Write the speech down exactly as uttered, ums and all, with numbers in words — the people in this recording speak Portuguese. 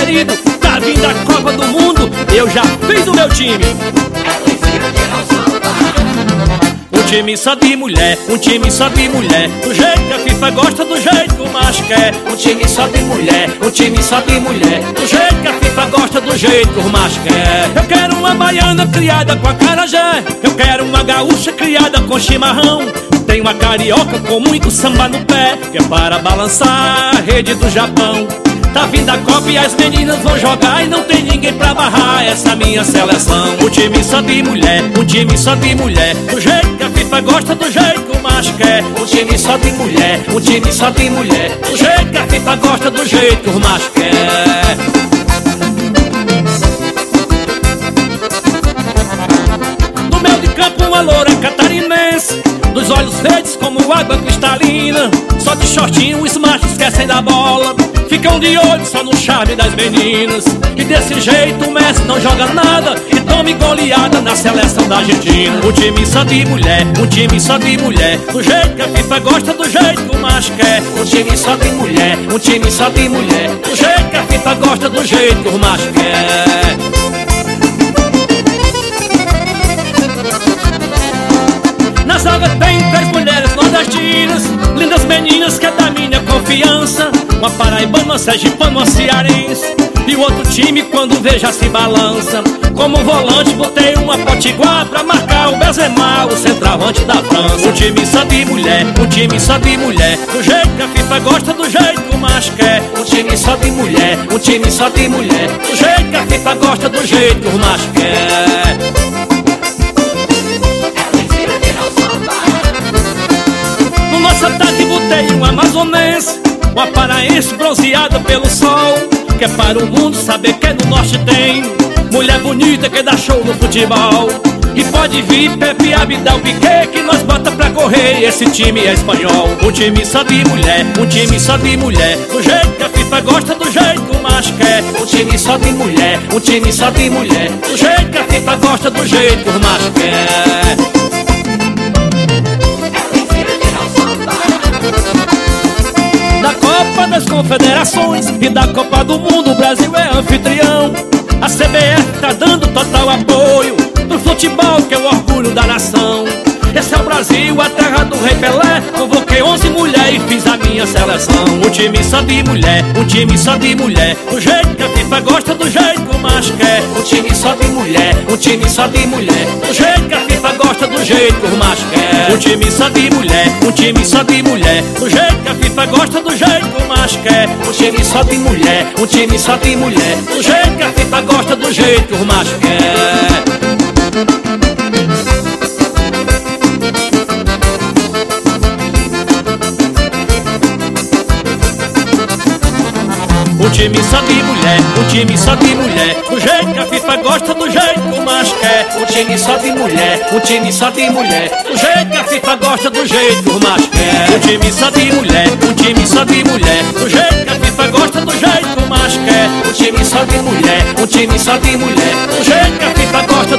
querido, tá vindo a Copa do Mundo, eu já fiz o meu time. Um time só de mulher, um time só de mulher, do jeito que a FIFA gosta, do jeito que o macho quer. Um time só de mulher, um time só de mulher, do jeito que a FIFA gosta, do jeito que o macho quer. Eu quero uma baiana criada com acarajé, eu quero uma gaúcha criada com chimarrão. Tem uma carioca com muito samba no pé, que é para balançar a rede do Japão. Tá vindo a Copa e as meninas vão jogar e não tem ninguém pra barrar essa minha seleção. Um time só de mulher, um time só de mulher, do jeito que a FIFA gosta, do jeito que o macho quer. Um time só de mulher, um time só de mulher, do jeito que a FIFA gosta, do jeito que o macho quer. No meio de campo uma loura catarinense, dos olhos verdes como água cristalina, só de shortinho os machos esquecem da bola, ficam de olho só no charme das meninas. E desse jeito o Messi não joga nada e toma goleada na seleção da Argentina. Um time só de mulher, um time só de mulher, do jeito que a FIFA gosta, do jeito que o macho quer. Um time só de mulher, um time só de mulher, do jeito que a FIFA gosta, do jeito que o macho quer. Na zaga tem três mulheres nordestinas, lindas meninas que é da minha confiança. Uma paraibana, uma sergipana, uma cearense, e o outro time quando vê já se balança. Como volante botei uma potiguar pra marcar o Benzema, o centroavante da França. Um time só de mulher, um time só de mulher, do jeito que a FIFA gosta, do jeito que o macho quer. Um time só de mulher, um time só de mulher, do jeito que a FIFA gosta, do jeito que o macho quer. No nosso ataque botei um amazonense, uma paraense bronzeada pelo sol, que é para o mundo saber que no norte tem mulher bonita que dá show no futebol. E pode vir Pepe, Abidal, Piquet, que nós bota pra correr, esse time é espanhol. Um time só de mulher, um time só de mulher, do jeito que a FIFA gosta, do jeito que o macho quer. Um time só de mulher, um time só de mulher, do jeito que a FIFA gosta, do jeito que o macho quer. Da Copa das Confederações e da Copa do Mundo o Brasil é anfitrião. A C B F tá dando total apoio pro futebol, que é o orgulho da nação. Esse é o Brasil, a terra do Rei Pelé. Convoquei onze mulheres e fiz a minha seleção. Um time só de mulher, um time só de mulher, do jeito que a FIFA gosta, do jeito que o macho quer. Um time só de mulher, um time só de mulher, do jeito que a FIFA gosta, do jeito que o macho quer. Um time só de mulher, um time só de mulher, do jeito que a FIFA gosta, do jeito que o macho quer. Um time só de mulher, um time só de mulher, do jeito que a FIFA gosta, do jeito que o macho quer. Um time só de mulher, um time só de mulher, do jeito que a FIFA gosta, do jeito que o macho quer. Um time só de mulher, um time só de mulher, do jeito que a FIFA gosta, do jeito que o macho quer. Um time só de mulher, um time só de mulher, do jeito que a FIFA gosta, do jeito que o macho quer. Um time só de mulher, um time só de mulher, do jeito que a FIFA gosta,